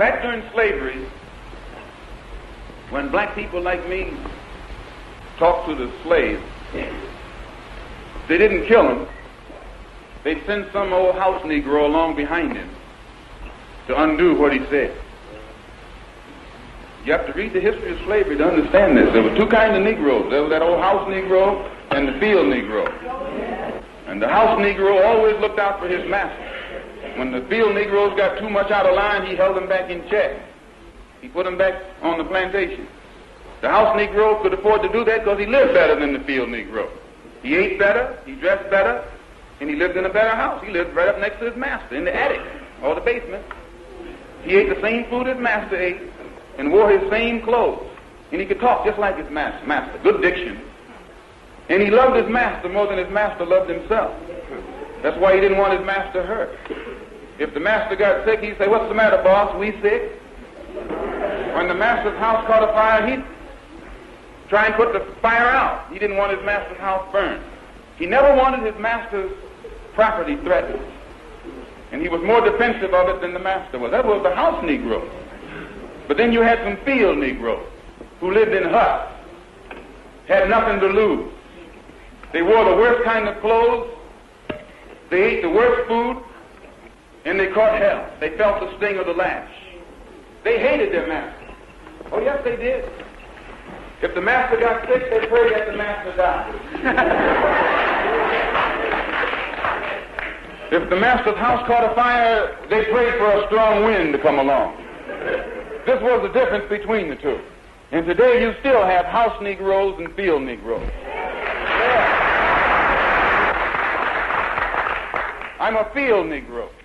Back during slavery, when black people like me talked to the slaves, they didn't kill him. They'd send some old house Negro along behind him to undo what he said. You have to read the history of slavery to understand this. There were two kinds of Negroes. There was that old house Negro and the field Negro. And the house Negro always looked out for his master. When the field Negroes got too much out of line, he held them back in check. He put them back on the plantation. The house Negro could afford to do that because he lived better than the field Negro. He ate better, he dressed better, and he lived in a better house. He lived right up next to his master in the attic or the basement. He ate the same food his master ate and wore his same clothes. And he could talk just like his master. Good diction. And he loved his master more than his master loved himself. That's why he didn't want his master hurt. If the master got sick, he'd say, "What's the matter, boss? We sick?" When the master's house caught a fire, he'd try and put the fire out. He didn't want his master's house burned. He never wanted his master's property threatened. And he was more defensive of it than the master was. That was the house Negro. But then you had some field Negroes who lived in huts, had nothing to lose. They wore the worst kind of clothes, they ate the worst food, and they caught hell. They felt the sting of the lash. They hated their master. Oh, yes, they did. If the master got sick, they prayed that the master died. If the master's house caught a fire, they prayed for a strong wind to come along. This was the difference between the two. And today you still have house Negroes and field Negroes. I'm a field Negro.